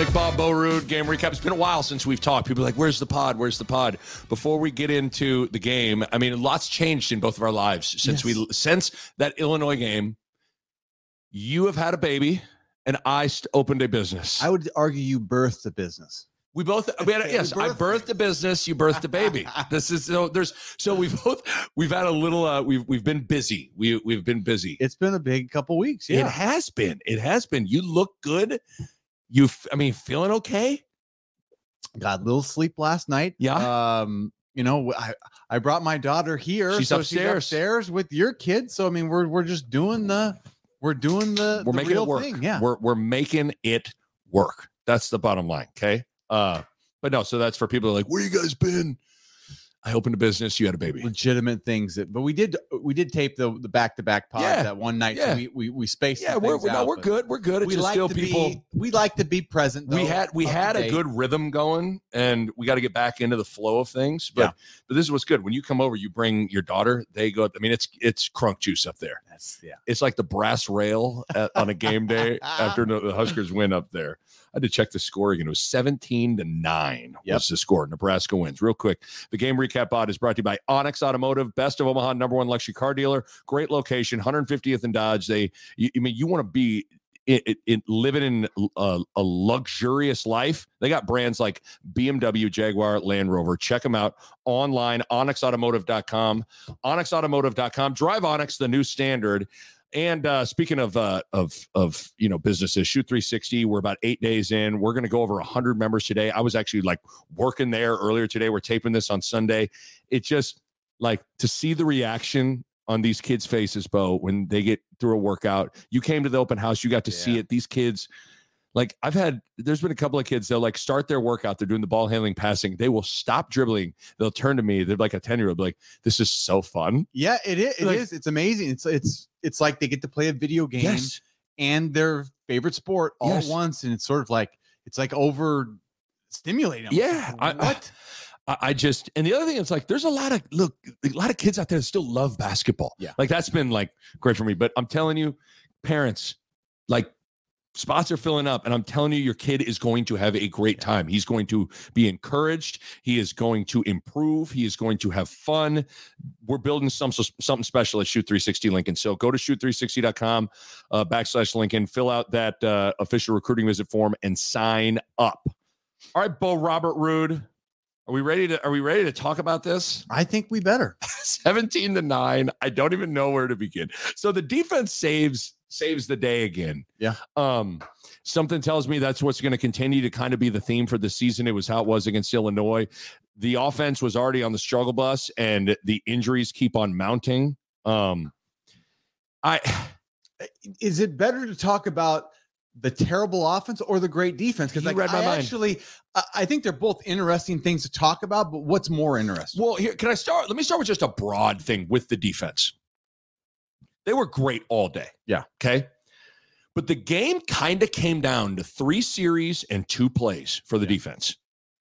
Nick Bob, Bo Ruud, game recap. It's been a while since we've talked. People are like, where's the pod? Where's the pod? Before we get into the game, I mean, lots changed in both of our lives since that Illinois game. You have had a baby, and I opened a business. I would argue you birthed a business. I birthed a business. You birthed a baby. This is we've had a little. We've been busy. We've been busy. It's been a big couple weeks. Yeah, It has been. You look good. Feeling okay? Got a little sleep last night. Yeah. I brought my daughter here. She's upstairs with your kids. So I mean, we're just doing we're making it work. Thing. Yeah, we're making it work. That's the bottom line. Okay. But no, so that's for people who are like, where you guys been? I opened a business. You had a baby. Legitimate things but we did tape the back-to-back pods that one night. Yeah. So we spaced. Yeah, we're good. We're good. It's we just like still to people. We like to be present. Though, we had a good rhythm going, and we got to get back into the flow of things. But this is what's good. When you come over, you bring your daughter. They go. I mean, it's crunk juice up there. It's like the brass rail on a game day after the Huskers win up there. I had to check the score again. It was 17-9 was the score. Nebraska wins. Real quick, the game recap pod is brought to you by Onyx Automotive, best of Omaha, #1 luxury car dealer. Great location, 150th and Dodge. You want to be living in a luxurious life. They got brands like BMW, Jaguar, Land Rover. Check them out online, onyxautomotive.com. Onyxautomotive.com. Drive Onyx, the new standard. And speaking of businesses, Shoot 360, we're about 8 days in. We're going to go over 100 members today. I was actually working there earlier today. We're taping this on Sunday. It's just to see the reaction on these kids' faces, Bo, when they get through a workout. You came to the open house. You got to see it. These kids, there's been a couple of kids, they'll start their workout. They're doing the ball handling, passing. They will stop dribbling. They'll turn to me. They're like a 10-year-old, like, this is so fun. Yeah, it is. It is. It's amazing. It's like they get to play a video game and their favorite sport all at once. And it's sort of it's over stimulating them. Yeah. And the other thing is there's a lot of kids out there that still love basketball. Yeah. That's been great for me, but I'm telling you, parents, spots are filling up, and I'm telling you, your kid is going to have a great time. He's going to be encouraged. He is going to improve. He is going to have fun. We're building something special at Shoot 360 Lincoln. So go to shoot360.com /Lincoln, fill out that official recruiting visit form, and sign up. All right, Bo Robert Ruud. Are we ready to talk about this? I think we better. 17-9. I don't even know where to begin. So the defense saves the day again. Yeah. Something tells me that's what's going to continue to kind of be the theme for the season. It was how it was against Illinois. The offense was already on the struggle bus, and the injuries keep on mounting. Is it better to talk about the terrible offense or the great defense? Because I think they're both interesting things to talk about, but what's more interesting? Well, here, let me start with just a broad thing with the defense. They were great all day. Yeah. Okay. But the game kind of came down to 3 series and 2 plays for the defense.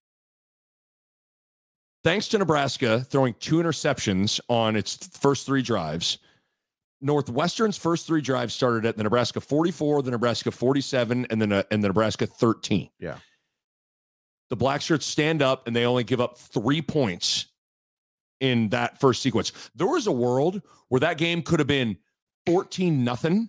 Thanks to Nebraska throwing 2 interceptions on its first 3 drives. Northwestern's first 3 drives started at the Nebraska 44, the Nebraska 47, and the Nebraska 13. Yeah. The Blackshirts stand up, and they only give up 3 points in that first sequence. There was a world where that game could have been 14-0.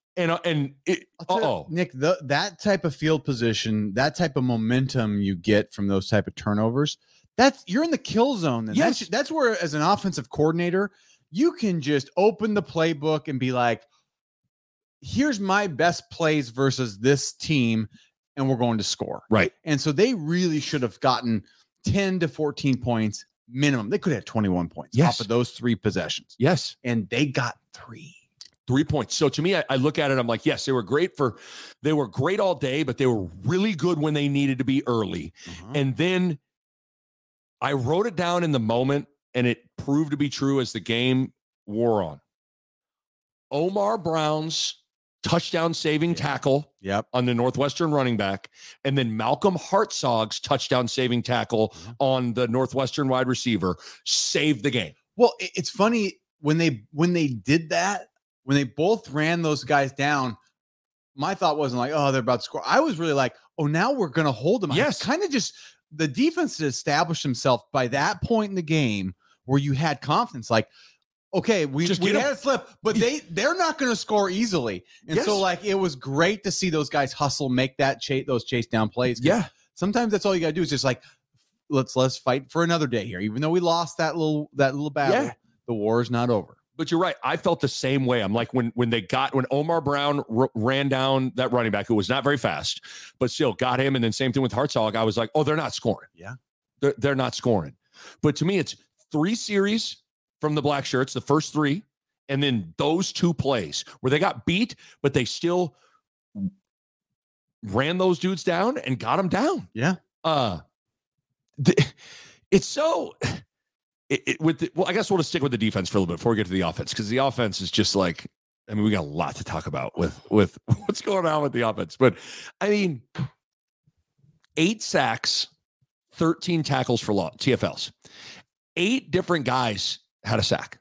Nick, that type of field position, that type of momentum you get from those type of turnovers, you're in the kill zone. Then. Yes. That's where, as an offensive coordinator, you can just open the playbook and be like, here's my best plays versus this team, and we're going to score. Right. And so they really should have gotten 10 to 14 points minimum. They could have had 21 points off of those 3 possessions. Yes. And they got 3 points. So to me, I look at it, I'm like, yes, they were great all day, but they were really good when they needed to be early. And then I wrote it down in the moment, and it proved to be true as the game wore on. Omar Brown's touchdown saving tackle on the Northwestern running back, and then Malcolm Hartzog's touchdown saving tackle on the Northwestern wide receiver saved the game. Well, it's funny when they did that, when they both ran those guys down, my thought wasn't like, oh, they're about to score. I was really like, oh, now we're going to hold them. Yes. Kind of just the defense had established himself by that point in the game where you had confidence. Like, okay, we had a slip, but they're not going to score easily. And so like, it was great to see those guys hustle, make that those chase down plays. Yeah. Sometimes that's all you got to do is just like, let's fight for another day here. Even though we lost that little battle, the war is not over. But you're right. I felt the same way. I'm like when Omar Brown ran down that running back who was not very fast, but still got him. And then same thing with Hartzog. I was like, oh, they're not scoring. Yeah. They're not scoring. But to me, it's 3 series from the black shirts, the first 3, and then those 2 plays where they got beat, but they still ran those dudes down and got them down. Yeah. It's so... I guess we'll just stick with the defense for a little bit before we get to the offense, because the offense is just like, I mean, we got a lot to talk about with what's going on with the offense. But I mean, 8 sacks, 13 tackles for TFLs. 8 different guys had a sack.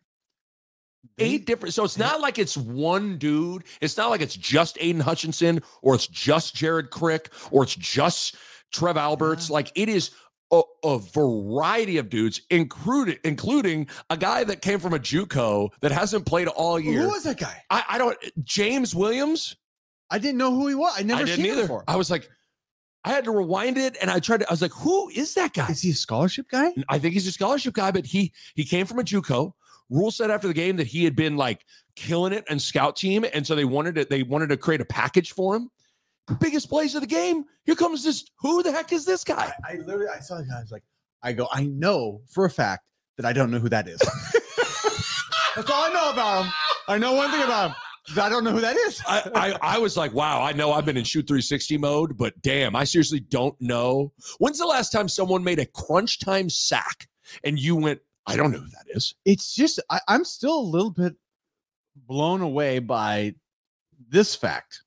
8 different. So it's not like it's one dude. It's not like it's just Aiden Hutchinson or it's just Jared Crick or it's just Trev Alberts. Like it is a variety of dudes, including a guy that came from a JUCO that hasn't played all year. Who was that guy? I don't. James Williams. I didn't know who he was. I never seen him before. I was like, I had to rewind it, and I was like, who is that guy? Is he a scholarship guy? I think he's a scholarship guy, but he came from a JUCO. Rule said after the game that he had been like killing it in scout team, and so they wanted to create a package for him. Biggest plays of the game. Here comes this. Who the heck is this guy? I saw the guy. I was like, I know for a fact that I don't know who that is. That's all I know about him. I know one thing about him. I don't know who that is. I was like, wow, I know I've been in shoot 360 mode, but damn, I seriously don't know. When's the last time someone made a crunch time sack and you went, I don't know who that is? It's just, I'm still a little bit blown away by this fact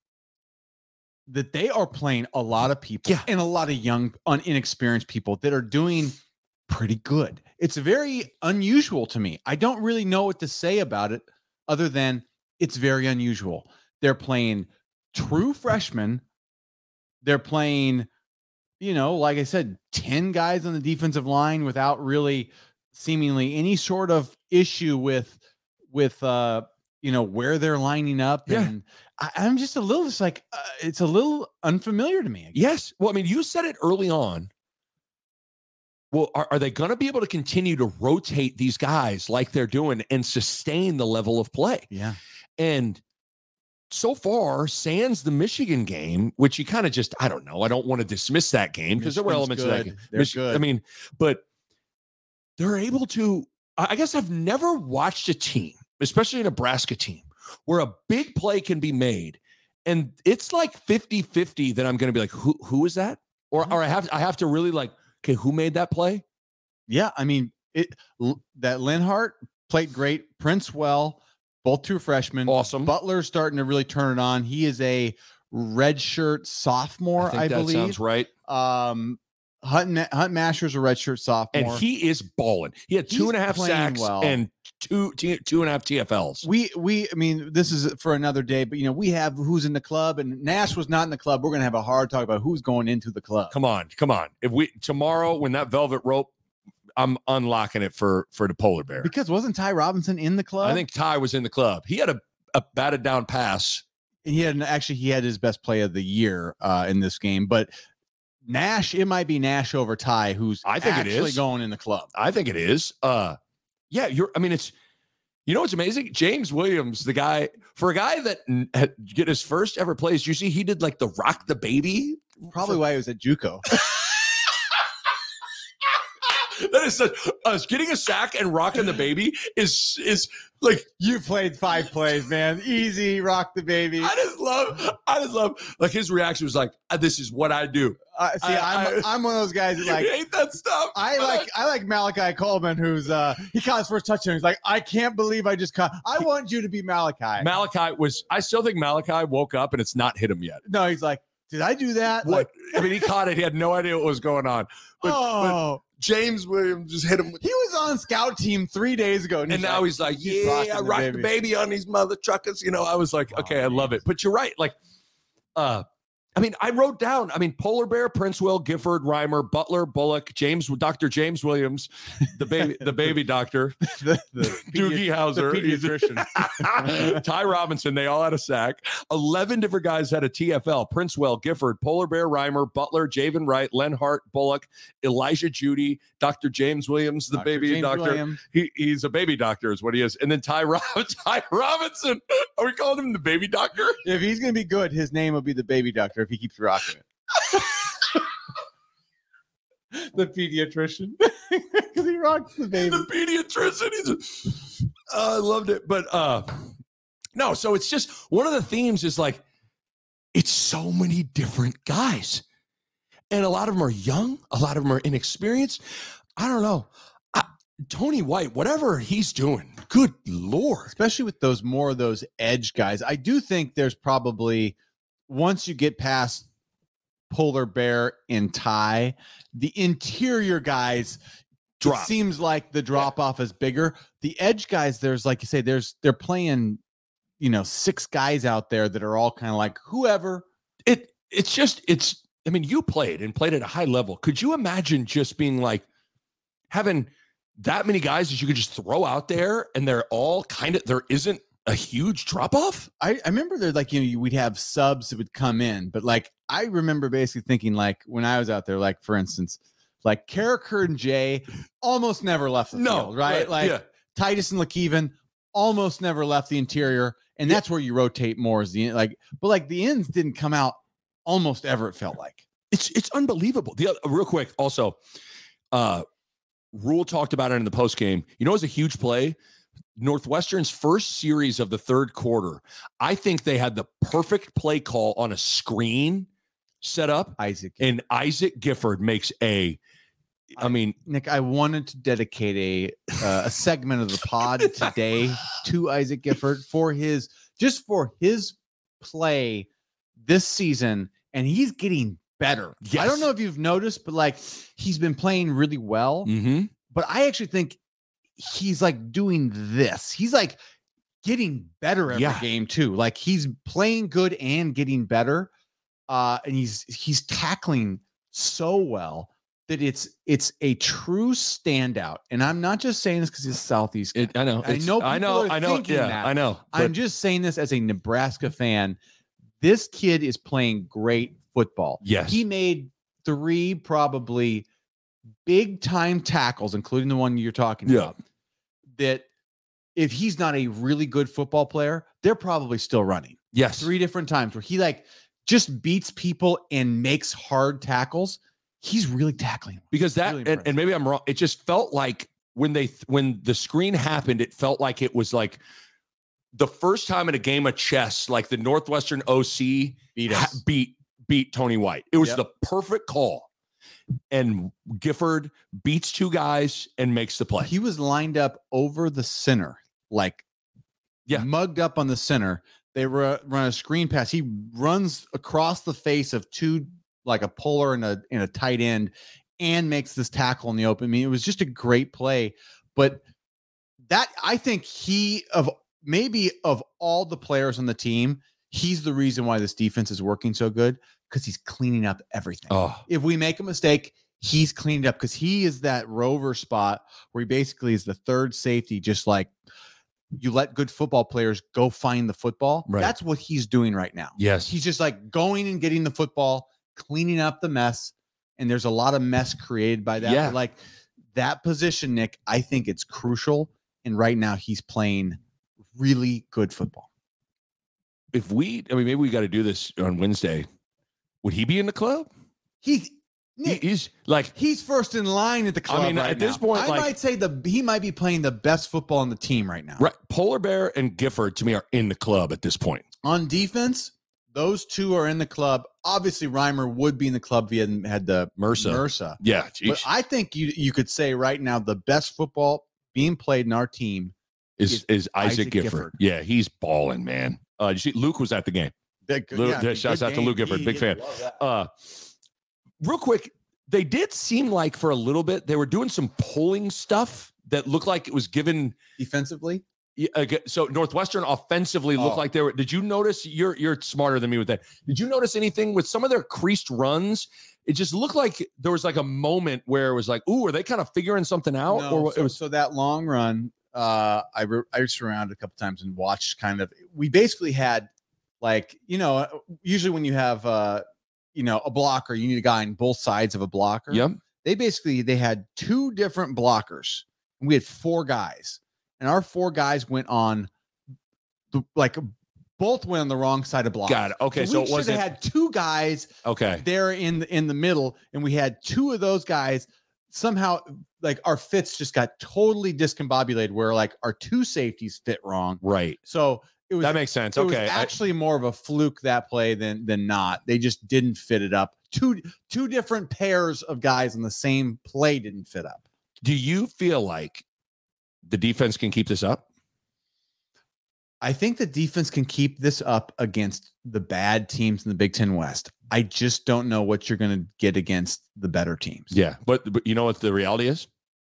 that they are playing a lot of people and a lot of young, inexperienced people that are doing pretty good. It's very unusual to me. I don't really know what to say about it other than it's very unusual. They're playing true freshmen. They're playing, like I said, 10 guys on the defensive line without really seemingly any sort of issue with where they're lining up. Yeah. And I'm just a little it's a little unfamiliar to me. Yes. Well, I mean, you said it early on. Well, are they going to be able to continue to rotate these guys like they're doing and sustain the level of play? Yeah. And so far, sans the Michigan game, which you kind of just, I don't know. I don't want to dismiss that game because there were elements of that game. They're good. I mean, but they're able to, I guess I've never watched a team, especially a Nebraska team, where a big play can be made. And it's like 50-50 that I'm going to be like, who is that? Or I have to really like, okay, who made that play? Yeah. I mean, that Linhart played great. Prince well, both true freshmen. Awesome. Butler's starting to really turn it on. He is a redshirt sophomore, I believe. That sounds right. Hunt Masher's a redshirt sophomore. And he is balling. He had 2.5 sacks and two and a half TFLs. I mean, this is for another day, but we have who's in the club, and Nash was not in the club. We're going to have a hard talk about who's going into the club. Come on. If tomorrow, when that velvet rope, I'm unlocking it for the polar bear. Because wasn't Ty Robinson in the club? I think Ty was in the club. He had a batted down pass. He had his best play of the year in this game, but Nash, it might be Nash over Ty, who's actually going in the club. I think it is. It's, what's amazing? James Williams, the guy, for a guy that had get his first ever plays, you see, he did like the rock the baby. Probably why he was at JUCO. That is such, getting a sack and rocking the baby is like, you played 5 plays, man. Easy, rock the baby. I just love like his reaction was like, this is what I do. I'm one of those guys that like hate that stuff. I like Malachi Coleman, who's he caught his first touchdown. He's like, I can't believe I just caught. I want you to be Malachi. I still think Malachi woke up and it's not hit him yet. No, he's like, did I do that? What? He caught it. He had no idea what was going on. But James Williams just hit him. He was on scout team 3 days ago. And now he's like, I rocked the baby on these mother truckers. I was like, okay, I love it. But you're right. Like, I mean, I wrote down, Polar Bear, Prince Will, Gifford, Reimer, Butler, Bullock, Dr. James Williams, the baby doctor, the Doogie Howser, the pediatrician, Ty Robinson. They all had a sack. 11 different guys had a TFL. Prince Will, Gifford, Polar Bear, Reimer, Butler, Javen Wright, Len Hart, Bullock, Elijah Judy, Dr. James Williams, the baby James doctor. He's a baby doctor is what he is. And then Ty Robinson. Are we calling him the baby doctor? If he's going to be good, his name will be the baby doctor if he keeps rocking it. The pediatrician. Because he rocks the baby. The pediatrician. I loved it. But no, so it's just one of the themes is like, it's so many different guys. And a lot of them are young. A lot of them are inexperienced. I don't know. Tony White, whatever he's doing, good Lord. Especially with more of those edge guys. I do think there's probably, once you get past Polar Bear and Ty, the interior guys, it seems like the drop off is bigger. The edge guys, there's, like you say, they're playing, 6 guys out there that are all kind of like whoever. You played at a high level. Could you imagine just being like having that many guys that you could just throw out there and they're all there isn't a huge drop off? I remember there, like, we'd have subs that would come in, but like, I remember basically thinking, like, when I was out there, like, for instance, like Carricker and Jay almost never left the field, right? Titus and LaKeven almost never left the interior. And that's where you rotate more is but the ends didn't come out almost ever. It felt like it's unbelievable. Real quick. Also, Rule talked about it in the post game. It was a huge play. Northwestern's first series of the third quarter. I think they had the perfect play call on a screen set up. Isaac Gifford makes Nick, I wanted to dedicate a segment of the pod today to Isaac Gifford for his play this season, and he's getting better. Yes. I don't know if you've noticed, but like he's been playing really well. Mm-hmm. But I actually think he's like doing this. He's like getting better every game too. Like he's playing good and getting better. And he's tackling so well that it's a true standout. And I'm not just saying this because he's Southeast. I know. I know. Yeah, I know. I'm just saying this as a Nebraska fan. This kid is playing great football. Yes. He made 3 probably big time tackles, including the one you're talking about, that if he's not a really good football player, they're probably still running. Yes. 3 different times where he like just beats people and makes hard tackles. He's really tackling. Because really and maybe I'm wrong. It just felt like when the screen happened, it felt like it was like the first time in a game of chess, like the Northwestern OC beat Tony White. It was the perfect call. And Gifford beats 2 guys and makes the play. He was lined up over the center, mugged up on the center. They run a screen pass. He runs across the face of 2, like a puller and a tight end, and makes this tackle in the open. It was just a great play. But that, I think of all the players on the team, he's the reason why this defense is working so good, because he's cleaning up everything. If we make a mistake, he's cleaned up, because he is that rover spot where he basically is the third safety, just like you let good football players go find the football. Right. That's what he's doing right now. Yes. He's just like going and getting the football, cleaning up the mess. And there's a lot of mess created by that. Yeah. But like that position, Nick, I think it's crucial. And right now he's playing really good football. Maybe we got to do this on Wednesday. Would he be in the club? He's first in line at the club. At this point, I might say he might be playing the best football on the team right now. Right, Polar Bear and Gifford to me are in the club at this point. On defense, those 2 are in the club. Obviously, Reimer would be in the club if he hadn't had the MRSA. Yeah, geez. But I think you could say right now the best football being played in our team is Isaac Gifford. Yeah, he's balling, man. You see, Luke was at the game. Shouts out to Luke Gifford, big fan. Real quick, they did seem like for a little bit they were doing some pulling stuff that looked like it was given defensively. So Northwestern offensively looked like they were. Did you notice? You're smarter than me with that. Did you notice anything with some of their creased runs? It just looked like there was like a moment where it was like, ooh, are they kind of figuring something out? No, so that long run, I just around a couple times and watched kind of. We basically had like, usually when you have a blocker, you need a guy on both sides of a blocker. Yep. They had 2 different blockers. And we had 4 guys. And our 4 guys went on, both went on the wrong side of block. Got it. Okay, so it wasn't. Had 2 guys. Okay. There in the middle, and we had 2 of those guys. Somehow, like our fits just got totally discombobulated. Where like our 2 safeties fit wrong. Right. So that makes sense. It was actually more of a fluke that play than not. They just didn't fit it up. Two different pairs of guys on the same play didn't fit up. Do you feel like the defense can keep this up? I think the defense can keep this up against the bad teams in the Big Ten West. I just don't know what you're going to get against the better teams. Yeah, but you know what the reality is?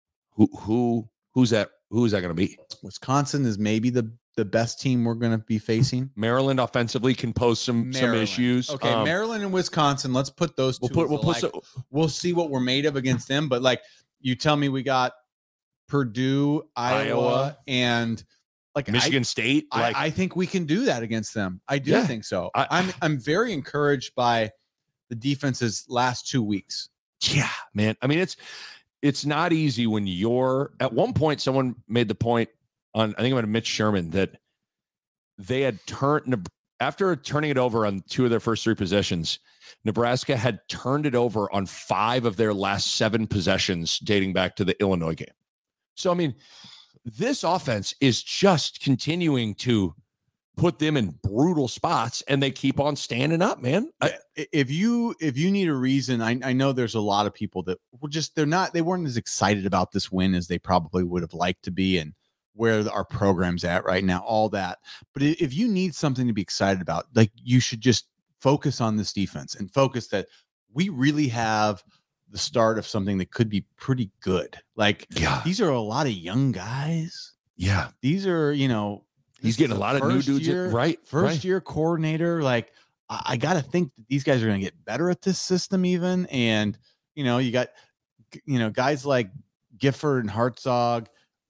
Who's that going to be? Wisconsin is maybe the best team we're going to be facing. Maryland offensively can pose some issues. Okay, Maryland and Wisconsin. Let's put those two. We'll see what we're made of against them. But like you tell me, we got Purdue, Iowa, and like Michigan State. I think we can do that against them. I do think so. I'm very encouraged by the defense's last 2 weeks. Yeah, man. I mean, it's not easy when you're at one point. Someone made the point on, I think it was Mitch Sherman, that they had after turning it over on 2 of their first 3 possessions, Nebraska had turned it over on 5 of their last 7 possessions dating back to the Illinois game. So, I mean, this offense is just continuing to put them in brutal spots, and they keep on standing up, man. If you need a reason, I know there's a lot of people that were just, they weren't as excited about this win as they probably would have liked to be, and where our program's at right now, all that. But if you need something to be excited about, like, you should just focus on this defense and focus that we really have the start of something that could be pretty good. Like, these are a lot of young guys. Yeah. These are, he's getting a lot of new dudes. First year coordinator. Like, I got to think that these guys are going to get better at this system even. And, you got, guys like Gifford and Hartzog,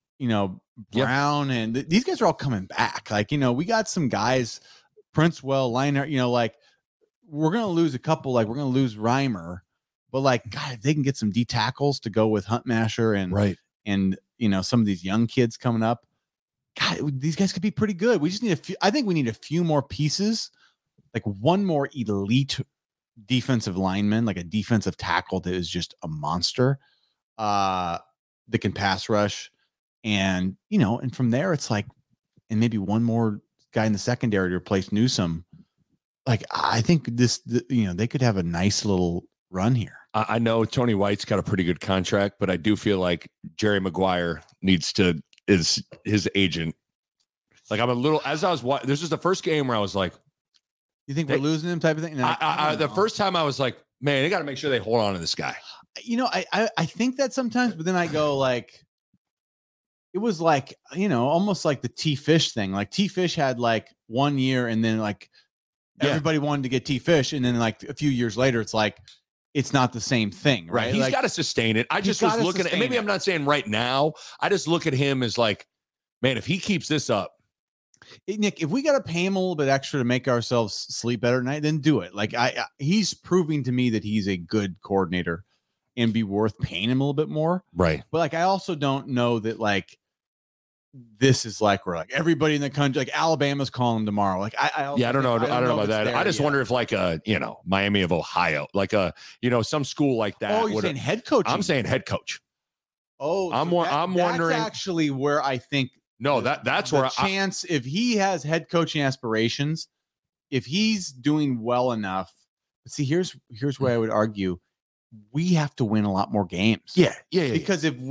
Brown, and these guys are all coming back. Like, we got some guys, Princewell, Leinart, like, we're going to lose a couple, like we're going to lose Reimer, but like, God, if they can get some D tackles to go with Huntmasher and some of these young kids coming up, God, these guys could be pretty good. We just need I think we need a few more pieces, like one more elite defensive lineman, like a defensive tackle that is just a monster, that can pass rush. And, and from there it's like, and maybe one more guy in the secondary to replace Newsome. Like, I think they could have a nice little run here. I know Tony White's got a pretty good contract, but I do feel like Jerry Maguire is his agent. Like, I'm a little, as I was watching, this is the first game where I was like, you think we're losing him type of thing? No, the first time I was like, man, they got to make sure they hold on to this guy. I think that sometimes, but then I go like, it was like, almost like the T Fish thing. Like, T Fish had like 1 year, and then like everybody wanted to get T Fish. And then like a few years later, it's like, it's not the same thing, right? He's got to sustain it. I just was looking at, maybe I'm not saying right now, I just look at him as like, man, if he keeps this up. Nick, if we got to pay him a little bit extra to make ourselves sleep better at night, then do it. Like, he's proving to me that he's a good coordinator and be worth paying him a little bit more. Right. But like, I also don't know that like, this is like, we're like everybody in the country, like Alabama's calling him tomorrow. Like, I don't know about that. I just wonder if like Miami of Ohio, like some school like that. Oh, you're saying head coach? I'm saying head coach. Oh, I'm wondering. That's actually where I think. No, that's where chance if he has head coaching aspirations, if he's doing well enough. See, here's where I would argue we have to win a lot more games. Yeah. Because if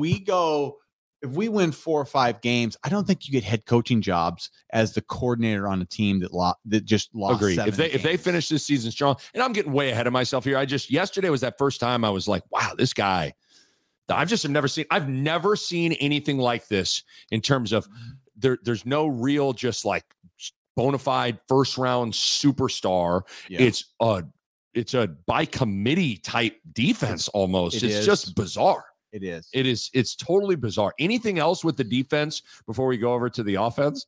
we win 4 or 5 games, I don't think you get head coaching jobs as the coordinator on a team that just lost. Agreed. If they finish this season strong, and I'm getting way ahead of myself here. Yesterday was that first time I was like, wow, this guy. I've never seen anything like this in terms of there's no real just like bona fide first round superstar. Yeah. It's a by committee type defense almost. It's just bizarre. It is. It's totally bizarre. Anything else with the defense before we go over to the offense?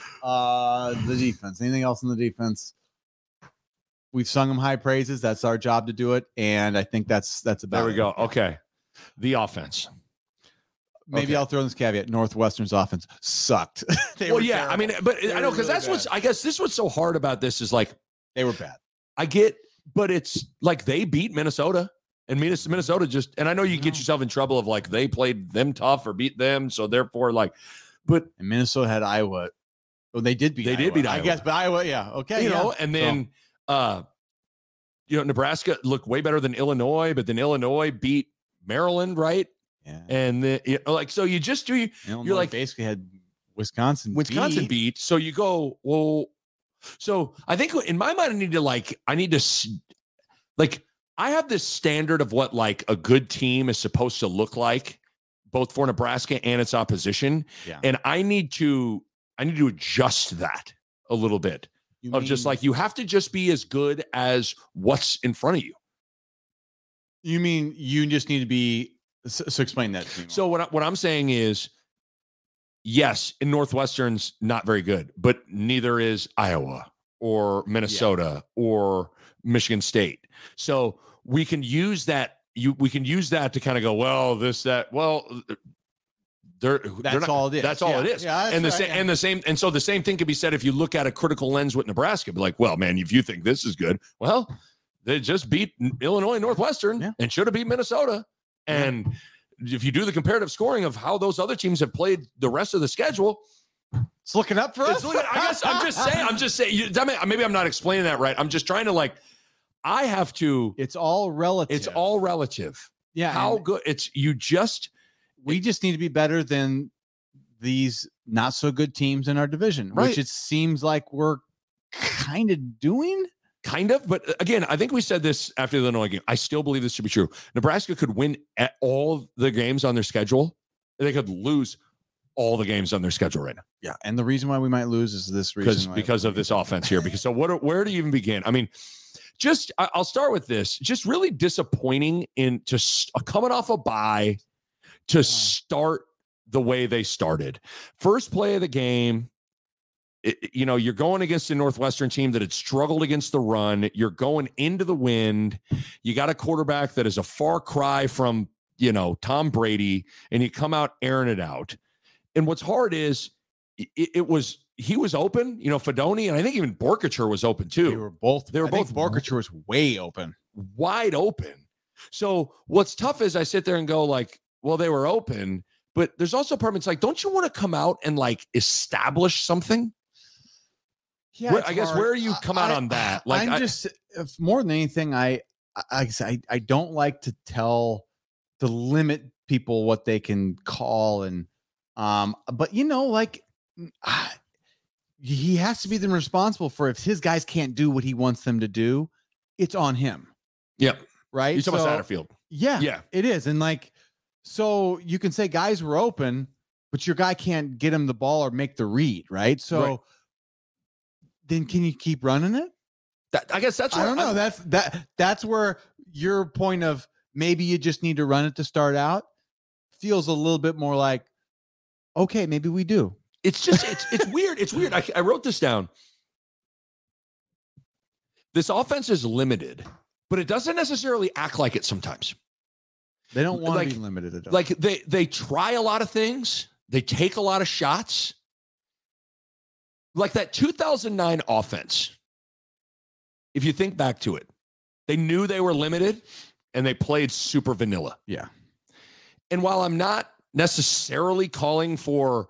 The defense. Anything else in the defense? We've sung them high praises. That's our job to do it. And I think that's about it. There we go. Okay. The offense. Maybe I'll throw in this caveat. Northwestern's offense sucked. Well, yeah. Terrible. I mean, but I know, because that's bad. I guess this is what's so hard about this is like they were bad. I get, but it's like they beat Minnesota. And Minnesota just, and I know you get yourself in trouble of like they played them tough or beat them, so therefore like, but and Minnesota had Iowa. Well, they did beat. They did beat Iowa, I guess, but Iowa, yeah, okay, you know, and then Nebraska looked way better than Illinois, but then Illinois beat Maryland, right? Yeah, and then like so you just do you're like basically had Wisconsin beat, so you go well. So I think in my mind I need to I have this standard of what like a good team is supposed to look like, both for Nebraska and its opposition. Yeah. And I need to adjust that a little bit just like you have to just be as good as what's in front of you. You mean you just need to be, so explain that to me. So what I'm saying is, yes, in Northwestern's not very good, but neither is Iowa or Minnesota or Michigan State. So we can use that. We can use that to kind of go, well, that's all it is. That's all it is. Yeah, and the same. And so the same thing could be said if you look at a critical lens with Nebraska. Be like, well, man, if you think this is good, well, they just beat Illinois and Northwestern and should have beat Minnesota. And if you do the comparative scoring of how those other teams have played the rest of the schedule, it's looking up for us. I guess I'm just saying. Maybe I'm not explaining that right. I'm just trying to like. I have to. It's all relative. It's all relative. Yeah. How good? We just need to be better than these not so good teams in our division, right. Which it seems like we're kind of doing. Kind of. But again, I think we said this after the Illinois game. I still believe this to be true. Nebraska could win at all the games on their schedule. They could lose all the games on their schedule right now. Yeah. And the reason why we might lose is this reason. Because of this offense here. Where do you even begin? I mean, I'll start with this. Just really disappointing coming off a bye to start the way they started. First play of the game, you're going against a Northwestern team that had struggled against the run. You're going into the wind. You got a quarterback that is a far cry from, Tom Brady, and you come out airing it out. And what's hard is he was open, Fedoni, and I think even Borkacher was open too. They were both. Borkacher was way open, wide open. So what's tough is I sit there and go like, well, they were open, but there's also part of it's like, don't you want to come out and like establish something? Yeah, I guess where you come out on that? Like, I'm just more than anything, I don't like to limit people what they can call and but he has to be then responsible for if his guys can't do what he wants them to do, it's on him. Yep. Right. You're talking about Satterfield. Yeah, it is. And so you can say guys were open, but your guy can't get him the ball or make the read. Right. So then can you keep running it? I guess that's where I don't know. That's where your point of maybe you just need to run it to start out feels a little bit more like, okay, maybe we do. It's just, it's weird. It's weird. I wrote this down. This offense is limited, but it doesn't necessarily act like it sometimes. They don't want to be limited at all. Like they try a lot of things. They take a lot of shots. Like that 2009 offense. If you think back to it, they knew they were limited and they played super vanilla. Yeah. And while I'm not necessarily calling for,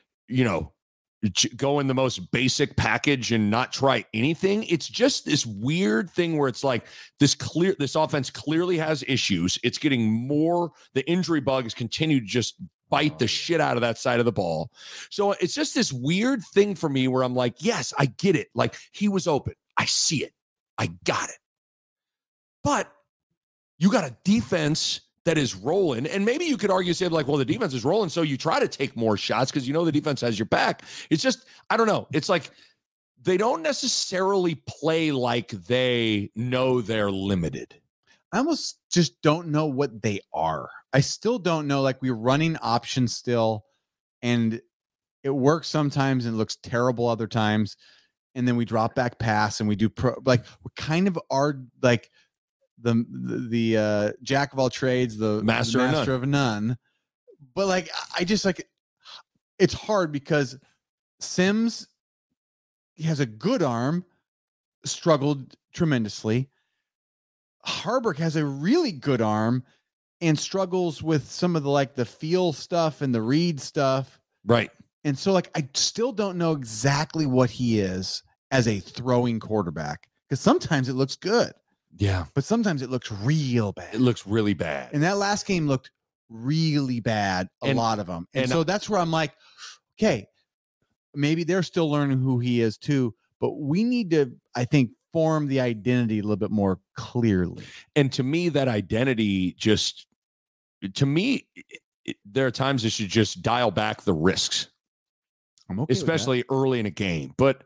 go in the most basic package and not try anything, it's just this weird thing where it's like this offense clearly has issues. It's getting more, the injury bugs continue to just bite the shit out of that side of the ball. So it's just this weird thing for me where I'm like, yes, I get it. Like he was open. I see it. I got it. But you got a defense that is rolling. And maybe you could argue, say, like, well, the defense is rolling, so you try to take more shots because you know the defense has your back. It's just, I don't know. It's like they don't necessarily play like they know they're limited. I almost just don't know what they are. I still don't know. Like, we're running options still, and it works sometimes and looks terrible other times. And then we drop back pass and we do we kind of are like the jack of all trades, the master of none. But like, I just like, it's hard because Sims, he has a good arm, struggled tremendously. Haarberg has a really good arm and struggles with some of the feel stuff and the read stuff. Right. And so like, I still don't know exactly what he is as a throwing quarterback, because sometimes it looks good. Yeah. But sometimes it looks real bad. It looks really bad. And that last game looked really bad, a lot of them. And so that's where I'm like, okay, maybe they're still learning who he is too, but we need to, I think, form the identity a little bit more clearly. And to me, that identity there are times they should just dial back the risks, especially early in a game. But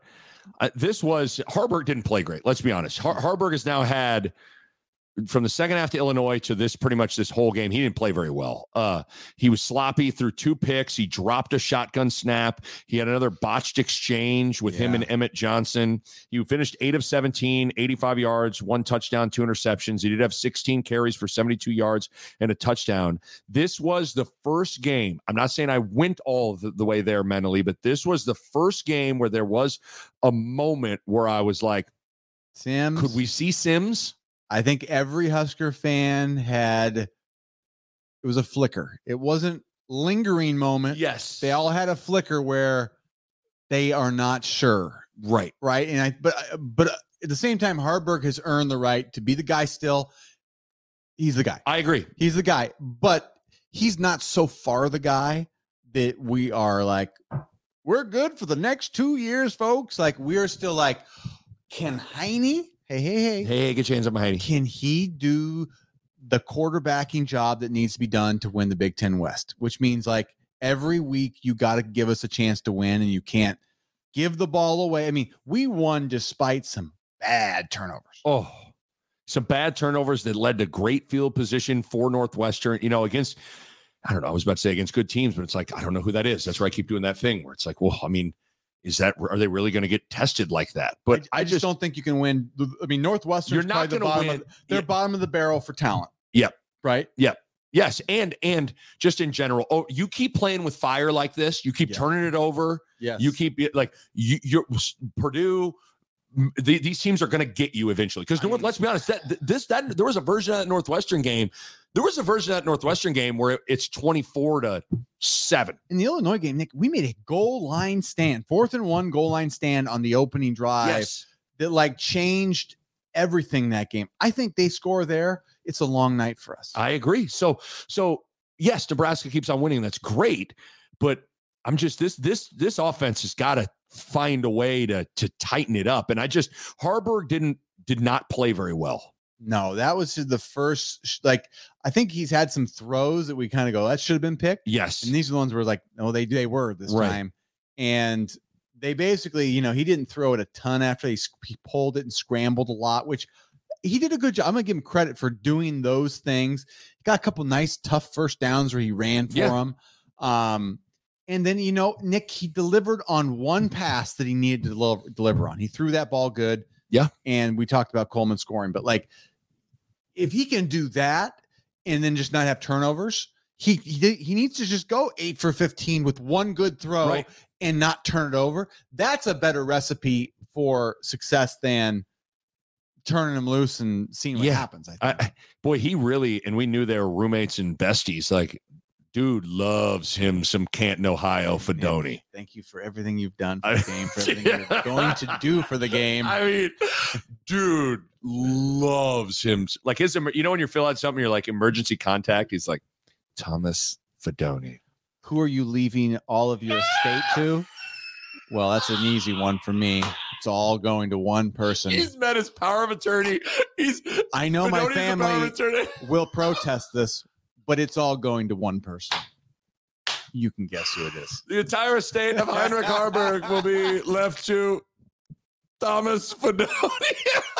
Haarberg didn't play great. Let's be honest. Haarberg has now had, from the second half to Illinois to pretty much this whole game, he didn't play very well. He was sloppy, threw 2 picks. He dropped a shotgun snap. He had another botched exchange with him and Emmett Johnson. He finished 8 of 17, 85 yards, 1 touchdown, 2 interceptions. He did have 16 carries for 72 yards and a touchdown. This was the first game. I'm not saying I went all the way there mentally, but this was the first game where there was a moment where I was like, Sims, could we see Sims? I think every Husker fan it was a flicker. It wasn't lingering moment. Yes. They all had a flicker where they are not sure. Right. Right. And but at the same time, Haarberg has earned the right to be the guy still. He's the guy. I agree. He's the guy, but he's not so far the guy that we are like, we're good for the next 2 years, folks. Like, we're still like, can Heine? Hey, get your hands up behind you. Can he do the quarterbacking job that needs to be done to win the Big Ten West? Which means, like, every week you got to give us a chance to win, and you can't give the ball away. I mean, we won despite some bad turnovers. Oh, some bad turnovers that led to great field position for Northwestern, against, I don't know, I was about to say against good teams, but it's like, I don't know who that is. That's where I keep doing that thing where it's like, well, I mean, are they really going to get tested like that? But I just don't think you can win. I mean, Northwestern, you're not going to win. They're bottom of the barrel for talent. Yep. Right. Yep. Yes. And just in general, you keep playing with fire like this. You keep turning it over. Yes. You keep you're Purdue. These teams are going to get you eventually. Because let's be honest, that there was a version of that Northwestern game. There was a version of that Northwestern game where it's 24-7. In the Illinois game, Nick, we made a goal line stand, 4th and 1 goal line stand on the opening drive that changed everything that game. I think they score there. It's a long night for us. I agree. So yes, Nebraska keeps on winning. That's great. But I'm just this offense has got to find a way to tighten it up. And Haarberg did not play very well. No, that was the first, I think he's had some throws that we kind of go, that should have been picked. Yes. And these are the ones where no, they were this time. And they basically, he didn't throw it a ton after he pulled it and scrambled a lot, which he did a good job. I'm going to give him credit for doing those things. He got a couple nice, tough first downs where he ran for him. And then, Nick, he delivered on one pass that he needed to deliver on. He threw that ball good. Yeah. And we talked about Coleman scoring, but if he can do that and then just not have turnovers, he needs to just go 8 for 15 with one good throw and not turn it over. That's a better recipe for success than turning him loose and seeing what happens. I think. Boy, he really, and we knew they were roommates and besties. Dude loves him some Canton, Ohio Fedoni. Thank you for everything you've done for the game, for everything you're going to do for the game. I mean, dude loves him. His, when you're filling out something, you're like emergency contact. He's like, Thomas Fedoni. Who are you leaving all of your estate to? Well, that's an easy one for me. It's all going to one person. He's met his power of attorney. I know Fedoni's my family will protest this. but it's all going to one person. You can guess who it is. The entire estate of Heinrich Harburg will be left to Thomas Fidone.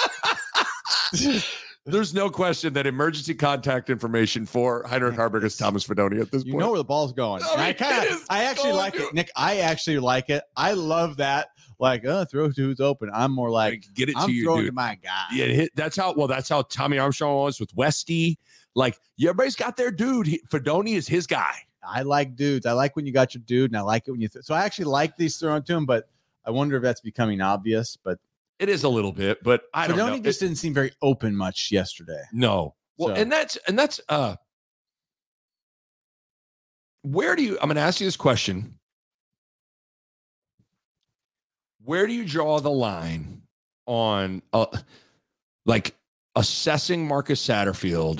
There's no question that emergency contact information for Heinrich Harburg is Thomas Fidone at this point. You know where the ball's going. I actually like it, Nick. I actually like it. I love that. Like, throw to who's open. I'm more like, get it I'm to you, throwing dude. to my guy. Yeah, that's how Tommy Armstrong was with Westy. Like, everybody's got their dude. Fidone is his guy. I like dudes. I like when you got your dude, and I like it when you. So I actually like these thrown to him, but I wonder if that's becoming obvious. But it is a little bit. But I don't know. Fidone just didn't seem very open much yesterday. No. Well, So. and that's where do you? I'm going to ask you this question. Where do you draw the line on like assessing Marcus Satterfield,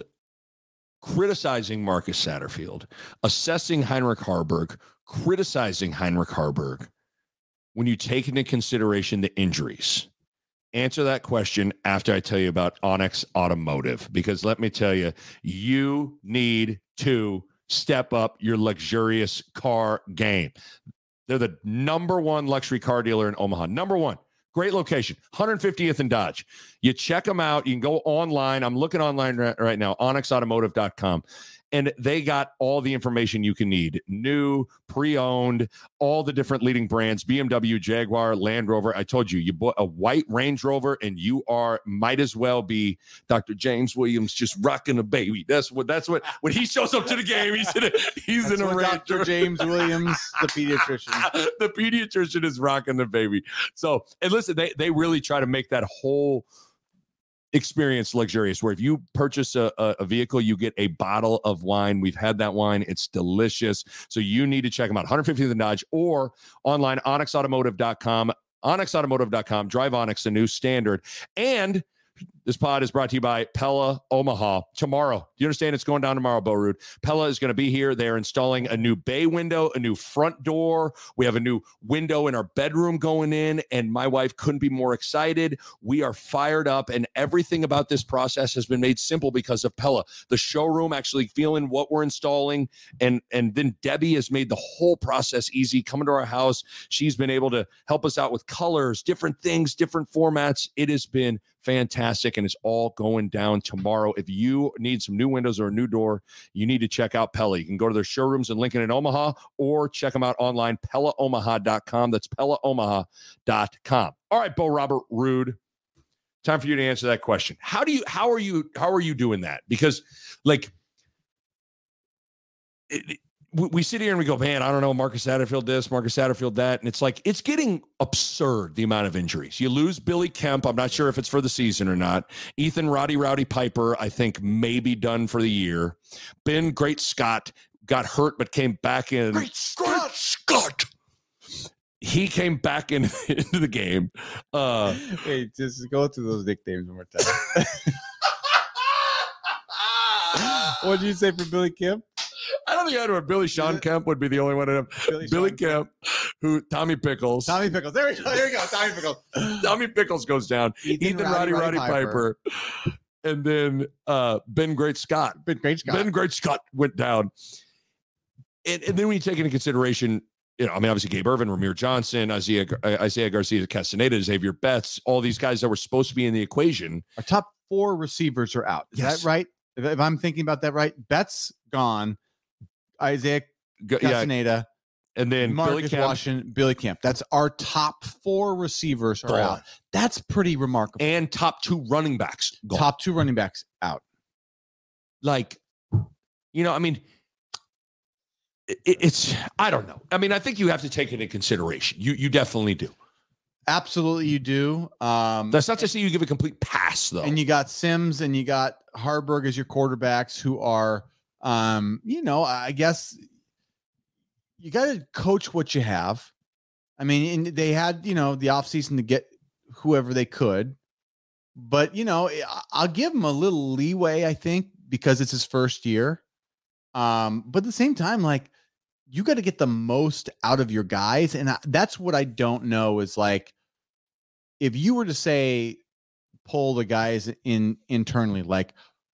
criticizing Marcus Satterfield, assessing Heinrich Harburg, criticizing Heinrich Harburg when you take into consideration the injuries? Answer that question after I tell you about Onyx Automotive, because let me tell you, you need to step up your luxurious car game. They're the number one luxury car dealer in Omaha. Number one. Great location, 150th and Dodge. You check them out. You can go online. I'm looking online right now, onyxautomotive.com. And they got all the information you can need. New, pre-owned, all the different leading brands, BMW, Jaguar, Land Rover. I told you, you bought a white Range Rover and you might as well be Dr. James Williams just rocking a baby. That's what when he shows up to the game, he's in a Range Dr. Rover. James Williams, the pediatrician. The pediatrician is rocking the baby. So, and listen, they really try to make that whole experience luxurious, where if you purchase a vehicle, you get a bottle of wine. We've had that wine. It's delicious. So you need to check them out. 150th and Dodge, or online, onyxautomotive.com. onyxautomotive.com. Drive Onyx, the new standard. And this pod is brought to you by Pella Omaha. Tomorrow, do you understand it's going down tomorrow, Bo Ruud? Pella is going to be here. They're installing a new bay window, a new front door. We have a new window in our bedroom going in, and my wife couldn't be more excited. We are fired up, and everything about this process has been made simple because of Pella. The showroom actually feeling what we're installing, and then Debbie has made the whole process easy. Coming to our house, she's been able to help us out with colors, different things, different formats. It has been fantastic, and it's all going down tomorrow. If you need some new windows or a new door, you need to check out Pella. You can go to their showrooms in Lincoln and Omaha, or check them out online, PellaOmaha.com. That's PellaOmaha.com. All right, Bo Robert Ruud, time for you to answer that question. How are you doing that? Because like we sit here and we go, man, I don't know, Marcus Satterfield this, Marcus Satterfield that. And it's like, it's getting absurd, the amount of injuries. You lose Billy Kemp. I'm not sure if it's for the season or not. Ethan Rowdy Piper, I think, may be done for the year. Ben Great Scott got hurt, but came back in. Great Scott. He came back into the game. Hey, just go through those nicknames one more time. What did you say for Billy Kemp? I don't think I know what Billy Sean Kemp would be the only one to have. Billy Kemp, Tommy Pickles. There we go. Tommy Pickles. Tommy Pickles goes down. Ethan Roddy Piper. And then Ben Great Scott. Ben Great Scott went down. And then when you take into consideration, obviously Gabe Ervin, Ramir Johnson, Isaiah Garcia, Castaneda, Xavier Betts, all these guys that were supposed to be in the equation. Our top 4 receivers are out. Is that right? If I'm thinking about that right, Betts gone, Isaiah Castaneda, and then Marcus Washington, Billy Kemp. That's our top 4 receivers are out. That's pretty remarkable. And top 2 running backs gone. Top 2 running backs out. Like, it's I don't know. I mean, I think you have to take it into consideration. You definitely do. Absolutely, you do. That's not to say you give a complete pass, though. And you got Sims and you got Harburg as your quarterbacks, who are, I guess you got to coach what you have. I mean, and they had, the offseason to get whoever they could. But, I'll give him a little leeway, I think, because it's his first year. But at the same time, like, you got to get the most out of your guys. And that's what I don't know is, like, if you were to say, pull the guys internally, like,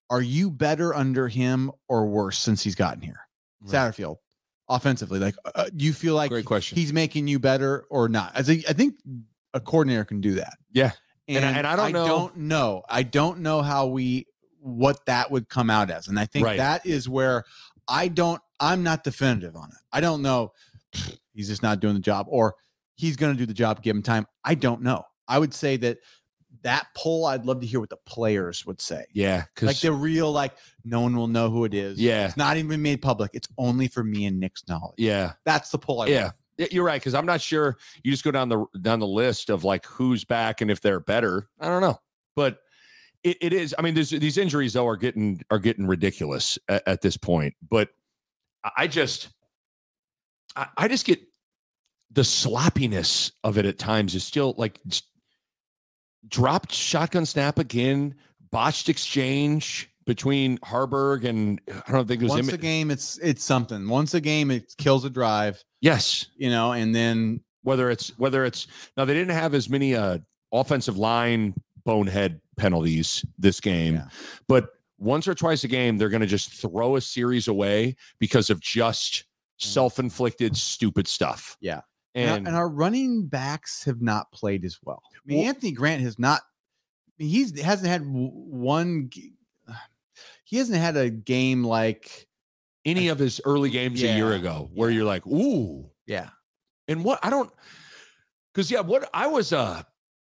are you better under him or worse since he's gotten here? Right. Satterfield, offensively, like, do you feel like great question. He's making you better or not? I think a coordinator can do that. Yeah. And I don't know what that would come out as. And I think that is where I'm not definitive on it. I don't know. He's just not doing the job, or he's going to do the job, give him time. I don't know. I would say that poll, I'd love to hear what the players would say. Yeah. Like the real, like, no one will know who it is. Yeah. It's not even made public. It's only for me and Nick's knowledge. Yeah. That's the poll. Yeah. You're right. Cause I'm not sure. You just go down the list of like who's back and if they're better. I don't know. But it is. I mean, these injuries though are getting ridiculous at this point. But I just get the sloppiness of it at times is still like dropped shotgun snap again, botched exchange between Harburg and I don't think it was once a game. It's something. Once a game, it kills a drive. Yes, and then whether it's now they didn't have as many offensive line bonehead penalties this game, but once or twice a game they're going to just throw a series away because of just self-inflicted stupid stuff. Yeah. And our running backs have not played as well. I mean, Anthony Grant has not. He hasn't had He hasn't had a game like any of his early games a year ago, where you're like, ooh, yeah. And what I don't, because what I was. Now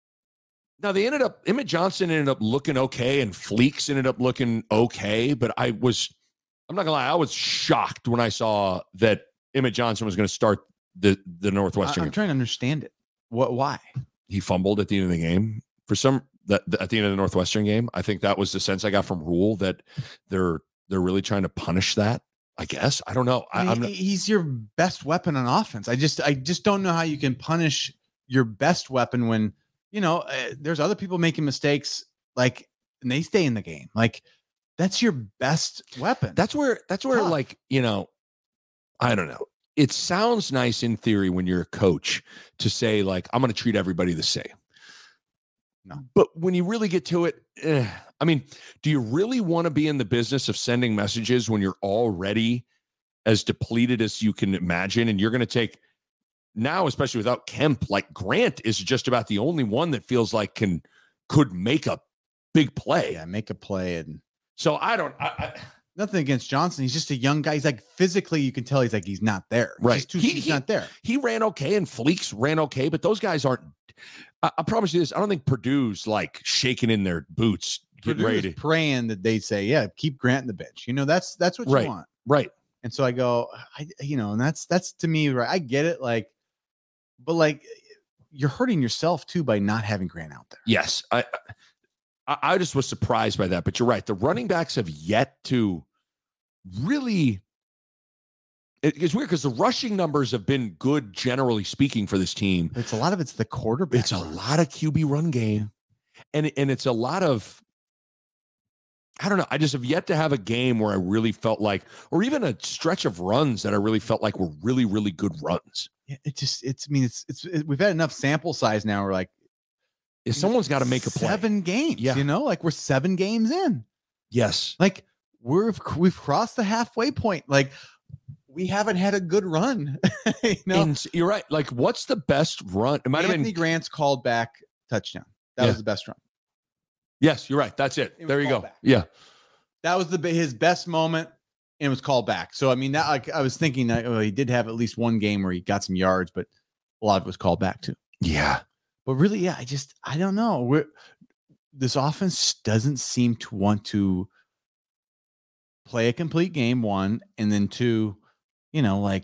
Emmett Johnson ended up looking okay, and Fleeks ended up looking okay, but I'm not gonna lie, I was shocked when I saw that Emmett Johnson was going to start the Northwestern. I'm trying to understand it. Why? He fumbled at the end of the game at the end of the Northwestern game. I think that was the sense I got from Rule, that they're really trying to punish that. I guess. I don't know. He's your best weapon on offense. I just don't know how you can punish your best weapon when, there's other people making mistakes, like, and they stay in the game. Like, that's your best weapon. That's where like, I don't know. It sounds nice in theory when you're a coach to say, like, I'm going to treat everybody the same. No. But when you really get to it, I mean, do you really want to be in the business of sending messages when you're already as depleted as you can imagine? And you're going to take now, especially without Kemp, like, Grant is just about the only one that feels like could make a big play. Yeah, make a play. And so nothing against Johnson. He's just a young guy. He's like, physically, you can tell he's not there. Right. He's not there. He ran okay, and Fleeks ran okay, but those guys aren't. I promise you this. I don't think Purdue's like shaking in their boots, getting ready to, praying that they say, yeah, keep Grant in the bench. That's what you want. Right. And so I go, and that's to me, right. I get it. Like, but like, you're hurting yourself too by not having Grant out there. Yes. I just was surprised by that, but you're right. The running backs have yet to really. It's weird because the rushing numbers have been good, generally speaking, for this team. It's a lot of the quarterback. It's a lot of QB run game, and it's a lot of. I don't know. I just have yet to have a game where I really felt like, or even a stretch of runs that I really felt like were really, really good runs. Yeah, we've had enough sample size now. We're like, someone's got to make a play. 7 games, like we're 7 games in. Yes. Like we've crossed the halfway point. Like, we haven't had a good run. And you're right. Like, what's the best run? It might have been Anthony Grant's called back touchdown. That was the best run. Yes, you're right. That's it. There you go. Back. Yeah. That was his best moment, and it was called back. So, I mean, that, like, I was thinking that he did have at least one game where he got some yards, but a lot of it was called back too. Yeah. But really, I don't know. This offense doesn't seem to want to play a complete game, 1, and then 2, like,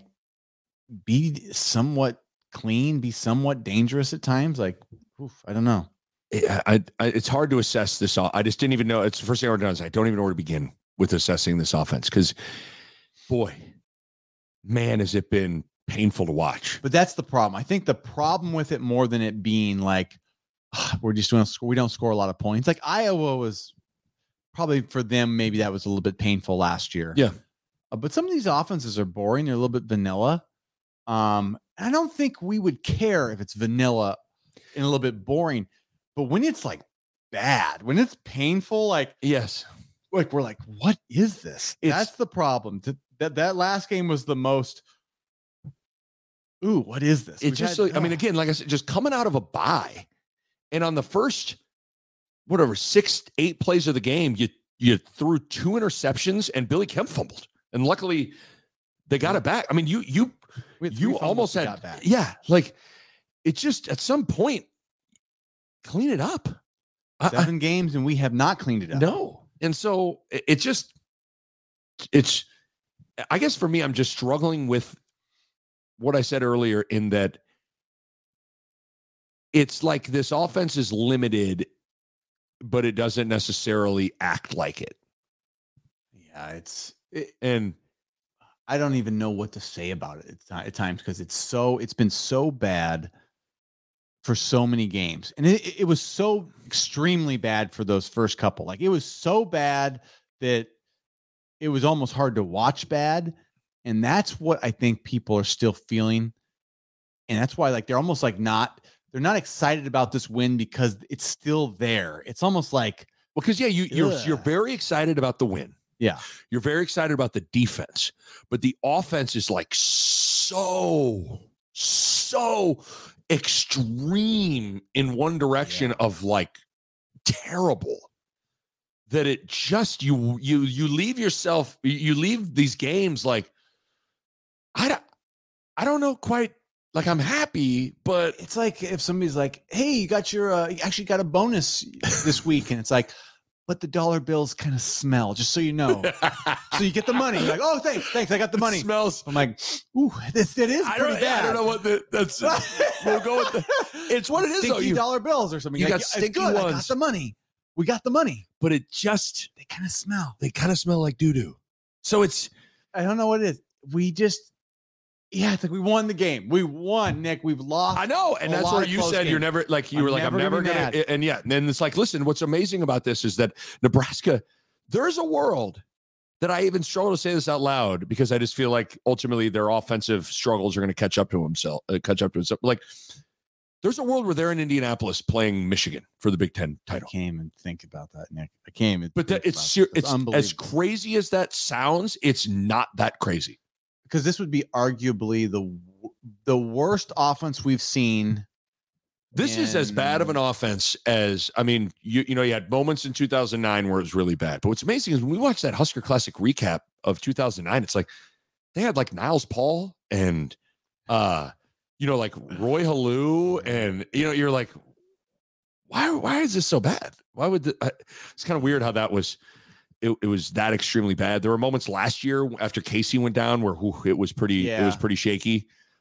be somewhat clean, be somewhat dangerous at times. Like, I don't know. It's hard to assess this. I just didn't even know. It's the first thing I done. I don't even know where to begin with assessing this offense because, boy, man, has it been painful to watch. But that's the problem. I think the problem with it, more than it being like we don't score a lot of points. Like, Iowa was probably, for them, maybe that was a little bit painful last year. Yeah. But some of these offenses are boring. They're a little bit vanilla. I don't think we would care if it's vanilla and a little bit boring. But when it's like bad, when it's painful, like, yes, like we're like, what is this? That's the problem. That last game was the most. Ooh, what is this? It's just I mean, again, like I said, just coming out of a bye, and on the first whatever 6-8 plays of the game, you threw 2 interceptions and Billy Kemp fumbled, and luckily they got it back. I mean, you almost had like it just at some point clean it up. 7 games and we have not cleaned it up. No, and so it's I guess for me, I'm just struggling with what I said earlier in that it's like this offense is limited, but it doesn't necessarily act like it. Yeah, and I don't even know what to say about it at times because it's been so bad for so many games. And it was so extremely bad for those first couple. Like it was so bad that it was almost hard to watch bad. And that's what I think people are still feeling. And that's why like they're almost like they're not excited about this win because it's still there. It's almost like because you're very excited about the win. Yeah. You're very excited about the defense, but the offense is like so extreme in one direction of like terrible that it just you leave yourself, you leave these games like I don't know quite, like I'm happy, but it's like if somebody's like, hey, you got your you actually got a bonus this week, and it's like, but the dollar bills kind of smell, just so you know. So you get the money. You're like, oh, thanks, I got the money. It smells. I'm like, ooh, it is pretty bad. I don't know what that's. We'll go with it's what it is. Stinky dollar bills or something. You like, got stinky ones. I got the money. We got the money, but it just they kind of smell. They kind of smell like doo doo. So it's I don't know what it is. We just. Yeah, it's like we won the game. We won, Nick. We've lost. I know. And that's what you said. Games. You're never like, you were like, I'm never going to. And then it's like, listen, what's amazing about this is that Nebraska, there's a world that I even struggle to say this out loud because I just feel like ultimately their offensive struggles are going to catch up to himself. Like there's a world where they're in Indianapolis playing Michigan for the Big Ten title. I can't even think about that, Nick. I can't even. But it's as crazy as that sounds. It's not that crazy. Because this would be arguably the worst offense we've seen. This is as bad of an offense as, I mean, you had moments in 2009 where it was really bad. But what's amazing is when we watched that Husker Classic recap of 2009, it's like they had like Niles Paul and, like Roy Halou. And, you're like, why is this so bad? Why would it's kind of weird how that was. It was that extremely bad. There were moments last year after Casey went down where it was pretty shaky.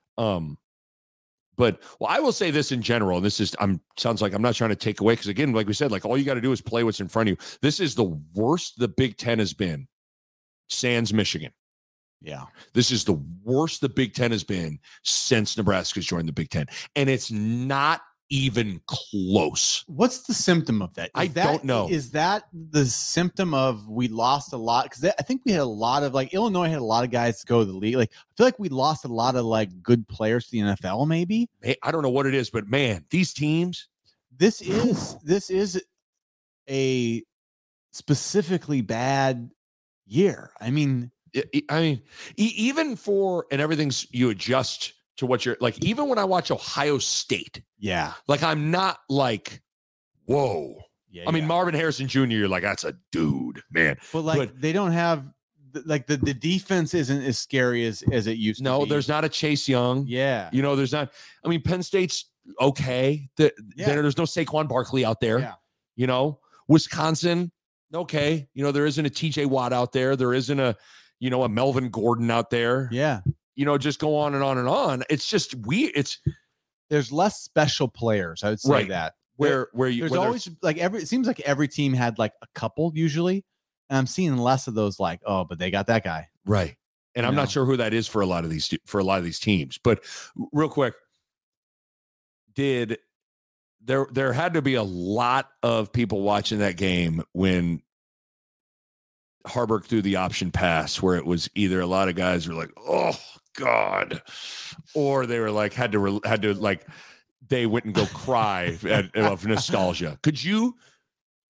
But I will say this in general, and this is sounds like I'm not trying to take away because again, like we said, like all you got to do is play what's in front of you. This is the worst the Big Ten has been, sans Michigan. Yeah, this is the worst the Big Ten has been since Nebraska's joined the Big Ten, and it's not even close. What's the symptom of that? I don't know. Is that the symptom of we lost a lot? Because I think we had a lot of like Illinois had a lot of guys to go to the league. Like I feel like we lost a lot of like good players to the NFL. Maybe I don't know what it is, but man, these teams. This is a specifically bad year. I mean, even for and everything's you adjust to what you're like, even when I watch Ohio State, like I'm not like, whoa. I mean, Marvin Harrison Jr., you're like, that's a dude, man. But they don't have like the defense isn't as scary as it used to be. No, there's not a Chase Young. Yeah. There's not. I mean, Penn State's okay. There's no Saquon Barkley out there. Yeah. Wisconsin, okay. There isn't a TJ Watt out there. There isn't a Melvin Gordon out there. Yeah. Just go on and on and on. It's just weird. There's less special players. I would say that where there's always like it seems like every team had like a couple usually, and I'm seeing less of those. Like, oh, but they got that guy, right? And I'm not sure who that is for a lot of these teams. But real quick, there had to be a lot of people watching that game when Harburg threw the option pass, where it was either a lot of guys were like, oh God, or they were like had to like they went and go cry of nostalgia.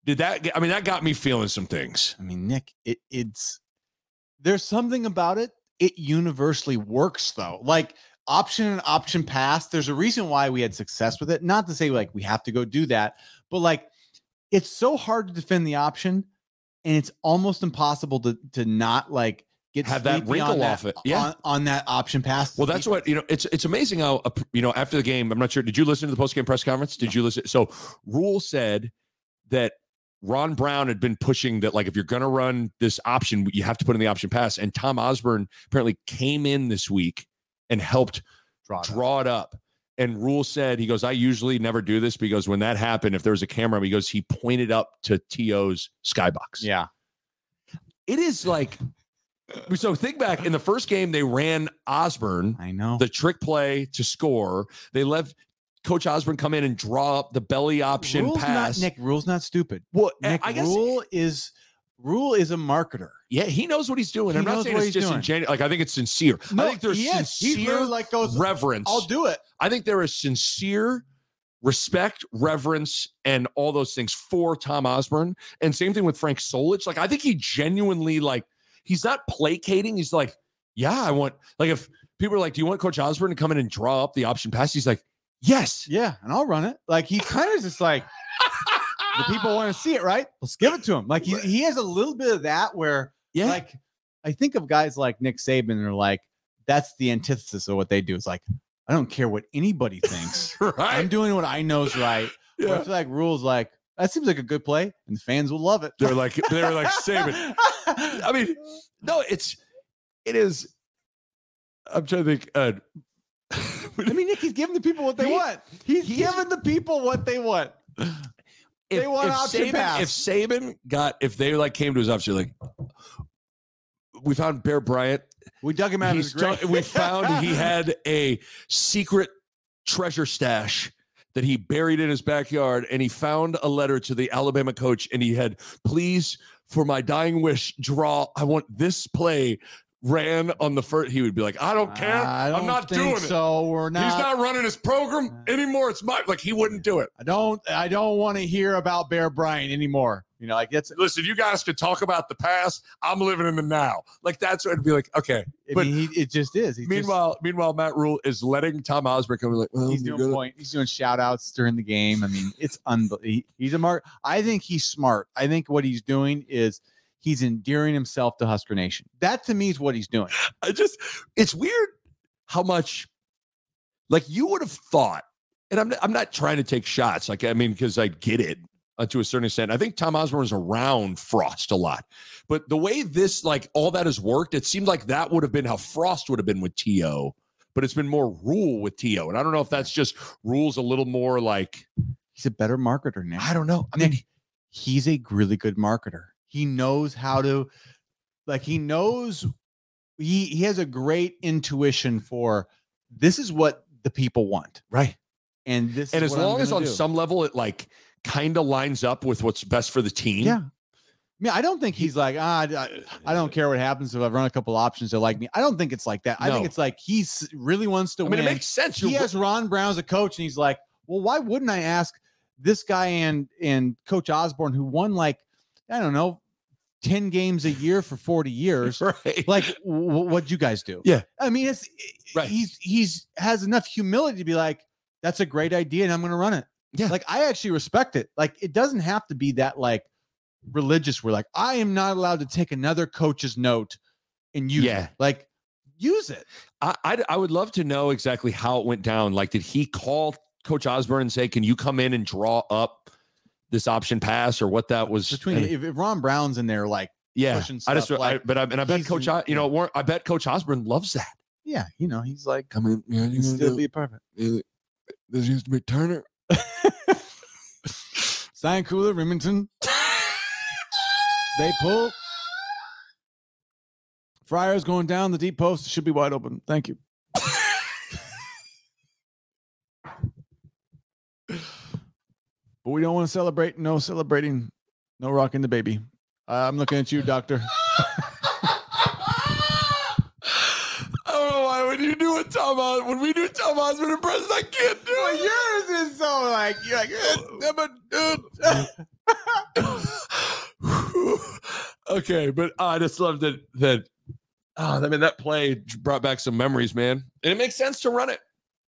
that got me feeling some things. I mean, Nick, it's there's something about it. It universally works though. Like option and option pass. There's a reason why we had success with it. Not to say like we have to go do that, but like it's so hard to defend the option, and it's almost impossible to not like have that wrinkle off it. Yeah. On that option pass. Well, that's what, it's amazing how, after the game, I'm not sure. Did you listen to the post-game press conference? Did you listen? So Rule said that Ron Brown had been pushing that, like, if you're going to run this option, you have to put in the option pass. And Tom Osborne apparently came in this week and helped draw it up. And Rule said, he goes, I usually never do this, because when that happened, if there was a camera, he goes, he pointed up to T.O.'s skybox. Yeah. It is like, so think back in the first game, they ran Osborne. I know. The trick play to score. They let Coach Osborne come in and draw up the belly option pass. Rule's not stupid. Well, Nick, I guess Rule is a marketer. Yeah, he knows what he's doing. I'm not saying it's disingenuous. Like, I think it's sincere. No, I think there's sincere like goes, reverence. I'll do it. I think there is sincere respect, reverence, and all those things for Tom Osborne. And same thing with Frank Solich. Like, I think he genuinely, like, he's not placating. He's like, yeah, I want, like, if people are like, do you want Coach Osborne to come in and draw up the option pass? He's like, yes. Yeah, and I'll run it. Like, he kind of just like, the people want to see it, right? Let's give it to him. Like, he has a little bit of that where, like, I think of guys like Nick Saban, and they're like, that's the antithesis of what they do. It's like, I don't care what anybody thinks. Right. I'm doing what I know is right. Yeah. I feel like Rule's like, that seems like a good play, and the fans will love it. They're like Saban. I mean, no, it is. I'm trying to think. I mean, Nick, he's giving the people what they want. He's giving the people what they want. They want option pass. If they like came to his office, like, we found Bear Bryant. We dug him out of his grave. We found he had a secret treasure stash that he buried in his backyard, and he found a letter to the Alabama coach, and he had, please, for my dying wish, I want this play ran on the first. He would be like, I don't care. I'm not doing it. So we're not. He's not running his program anymore. It's like, he wouldn't do it. I don't want to hear about Bear Bryant anymore. Like, listen, you guys could talk about the past. I'm living in the now. Like, that's what it'd be like. Okay, but it just is. Meanwhile, Matt Rule is letting Tom Osborne come. Like, well, he's doing shout outs during the game. I mean, it's unbelievable. He's a mark. I think he's smart. I think what he's doing is he's endearing himself to Husker Nation. That to me is what he's doing. It's weird how much, like, you would have thought, and I'm not trying to take shots. Like, I mean, because I get it. To a certain extent, I think Tom Osborne is around Frost a lot, but the way this, like, all that has worked, it seemed like that would have been how Frost would have been with T.O., but it's been more Rule with T.O. And I don't know if that's just Rule's a little more like, he's a better marketer, Nick. I don't know. I mean, he's a really good marketer. He knows how to, like, he has a great intuition for, this is what the people want. Right. And this, and as long as on some level it, like, kind of lines up with what's best for the team. Yeah. I mean, I don't think he's like, I don't care what happens if I run a couple options that like me. I don't think it's like that. I think it's like he really wants to win. I mean, it makes sense. He has Ron Brown as a coach, and he's like, well, why wouldn't I ask this guy and Coach Osborne, who won, like, I don't know, 10 games a year for 40 years. Right. Like, what'd you guys do? Yeah. I mean, he's has enough humility to be like, that's a great idea, and I'm going to run it. Yeah. Like, I actually respect it. Like, it doesn't have to be that, like, religious where, like, I am not allowed to take another coach's note and use it. Like, use it. I would love to know exactly how it went down. Like, did he call Coach Osborne and say, can you come in and draw up this option pass, or what that was? Between if Ron Brown's in there, like, pushing stuff, I bet Coach, I bet Coach Osborne loves that. Yeah. He's like, come in. Yeah, you still be a perfect. This used to be Turner. Sign Cooler, Remington. They pull. Friars going down the deep post. It should be wide open. Thank you. But we don't want to celebrate. No celebrating. No rocking the baby. I'm looking at you, doctor. When we do Tom Osborne impressions, I can't do it. Yours is so like, you're like, Okay, but I just love that. I mean, that play brought back some memories, man, and it makes sense to run it.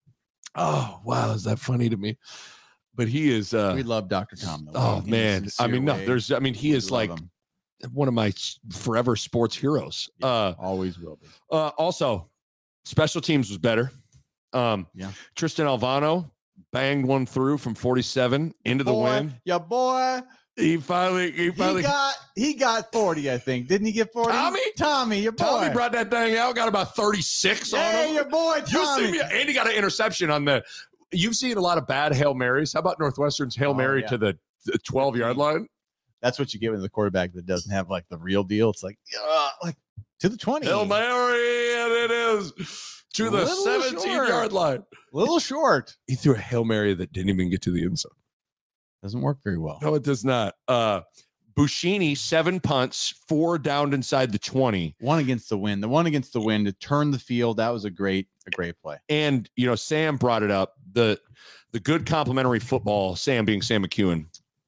Oh wow, is that funny to me? But he is. We love Dr. Tom. Though. Oh man, I mean, no, there's. I mean, he is like him. One of my forever sports heroes. Yeah, always will be. Also, special teams was better. Tristan Alvano banged one through from 47 into the win. Yeah, boy. He finally he got 40, I think. Didn't he get 40? Tommy, your boy. Tommy brought that thing out, got about 36 on him. Hey, your boy, Tommy. And he got an interception on the. You've seen a lot of bad Hail Marys. How about Northwestern's Hail Mary to the 12-yard line? That's what you get with the quarterback that doesn't have like the real deal. It's like to the 20. Hail Mary, and it is to the 17-yard line. A little short. He threw a Hail Mary that didn't even get to the end zone. Doesn't work very well. No, it does not. Buschini, 7 punts, 4 downed inside the 20. One against the wind. The one against the wind to turn the field. That was a great play. And Sam brought it up. The good complimentary football, Sam being Sam McEwen,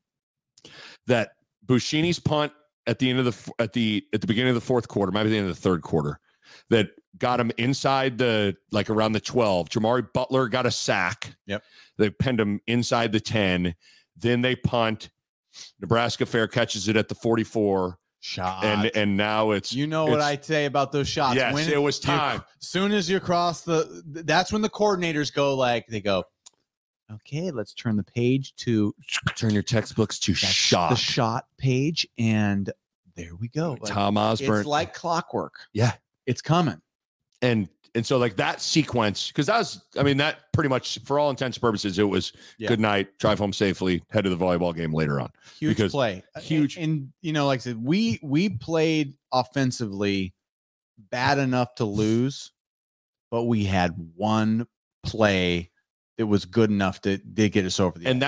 that Buschini's punt at the end of at the beginning of the fourth quarter, maybe the end of the third quarter, that got him inside around the 12. Jamari Butler got a sack. Yep. They pinned him inside the 10. Then they punt. Nebraska Fair catches it at the 44. Shot. And now it's what I say about those shots. Yes, it was time. As soon as you cross that's when the coordinators go, okay, let's turn the page to turn your textbooks to shot. The shot page, and there we go. Tom Osborne. It's like clockwork. Yeah. It's coming. And so like that sequence, because that pretty much for all intents and purposes, it was good night, drive home safely, head to the volleyball game later on. Huge play. Huge. And like I said, we played offensively bad enough to lose, but we had one play that was good enough to get us over the edge.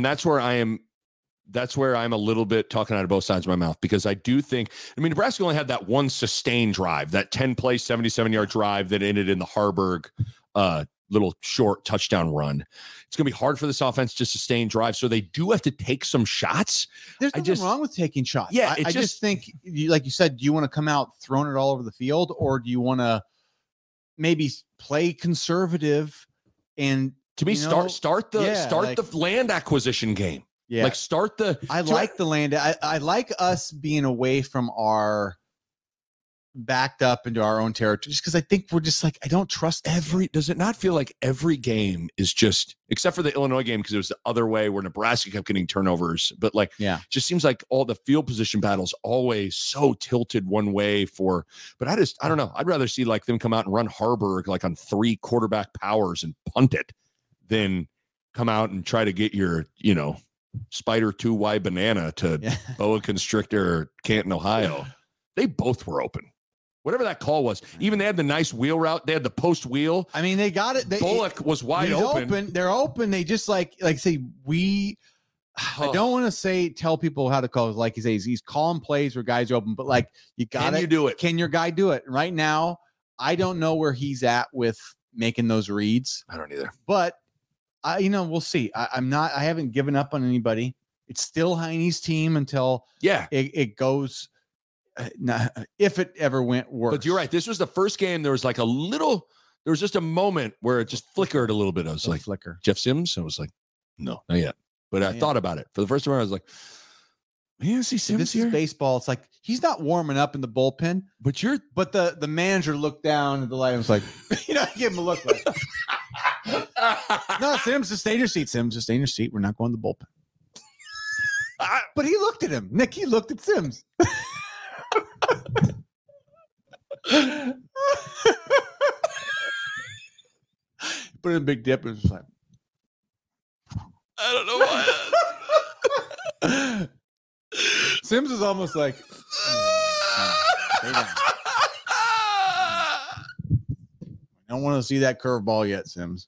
That's where I'm a little bit talking out of both sides of my mouth, because I do think, Nebraska only had that one sustained drive, that 10-play, 77-yard drive that ended in the Harburg little short touchdown run. It's going to be hard for this offense to sustain drive, so they do have to take some shots. There's nothing wrong with taking shots. Yeah, I just think, like you said, do you want to come out throwing it all over the field, or do you want to maybe play conservative and to me start the land acquisition game? Yeah. Like I like the land. I like us being away from our backed up into our own territory, just because I think we're just like, I don't trust does it not feel like every game is just, except for the Illinois game, because it was the other way where Nebraska kept getting turnovers, but just seems like all the field position battles always so tilted one way but I don't know. I'd rather see like them come out and run Harburg like on 3 quarterback powers and punt it than come out and try to get your, Spider 2Y banana to boa constrictor or Canton, Ohio. They both were open. Whatever that call was. Even they had the nice wheel route. They had the post wheel. They got it. Bullock was wide open. They're open. They just I don't want to tell people how to call it. Like he says, he's calling plays where guys are open, but you got Can you do it? Can your guy do it? Right now, I don't know where he's at with making those reads. I don't either. But we'll see. I haven't given up on anybody. It's still Heine's team until it goes. If it ever went worse. But you're right. This was the first game. There was just a moment where it just flickered a little bit. I was like, flicker. Jeff Sims. I was like, no, not yet. But I thought about it for the first time. I was like, yeah, see Sims this here? Is baseball. It's like he's not warming up in the bullpen. But the manager looked down at the light and was like, give him a look like. No, Sims, just stay in your seat. Sims, just stay in your seat. We're not going to the bullpen. But he looked at him. Nick, he looked at Sims. Put in a big dip and was like, I don't know why. Sims is almost like, I don't want to see that curveball yet, Sims.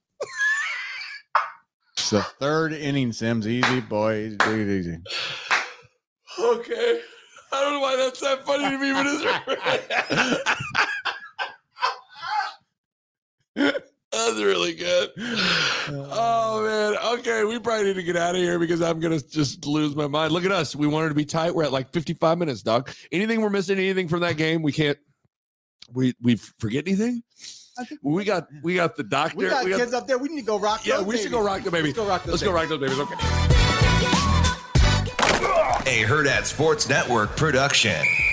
It's the third inning, Sims. Easy, boy. Easy. Okay. I don't know why that's that funny to me, but it's was really good. Oh man. Okay, we probably need to get out of here because I'm gonna just lose my mind. Look at us. We wanted to be tight. We're at like 55 minutes, dog. Anything we're missing? Anything from that game? We can't. We forget anything? I think we got the doctor. We got kids up there. We need to go rock. Yeah, those we babies. should go rock the babies. Let's go rock those babies. Okay. A Herd at Sports Network production.